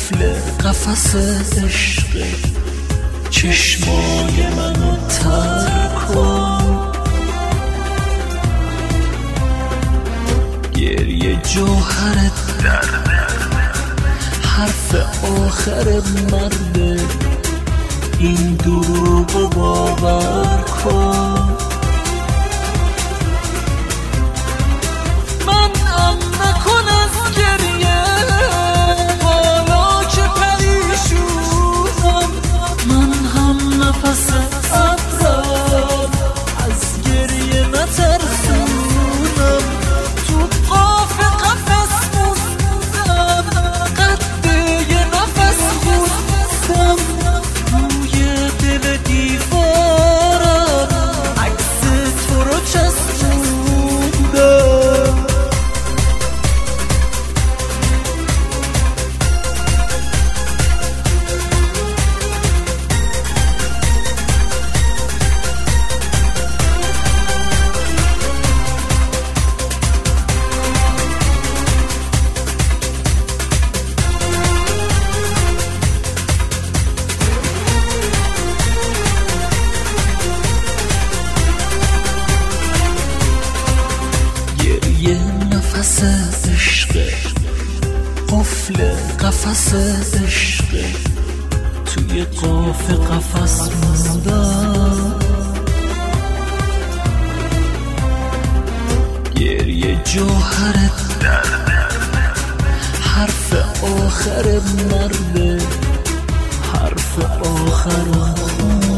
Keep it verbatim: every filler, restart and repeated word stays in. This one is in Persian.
قفل قفس عشق چشمای منو تر کن. گریه جوهرت در حرف آخر مرده، این دروغ باور کن. من ام نکن از گریه حالا که پریشونم، من هم نفس ابرم از گریه نترسونم. تو قاف قفس موندم، قد یه نفس خوندم، روی دل دیوارم عکس تو رو چسبوندم. نفس عشق قفل قفس عشق توی قاف قفس موندم. گریه جوهرت در حرف آخر مرده، حرف آخر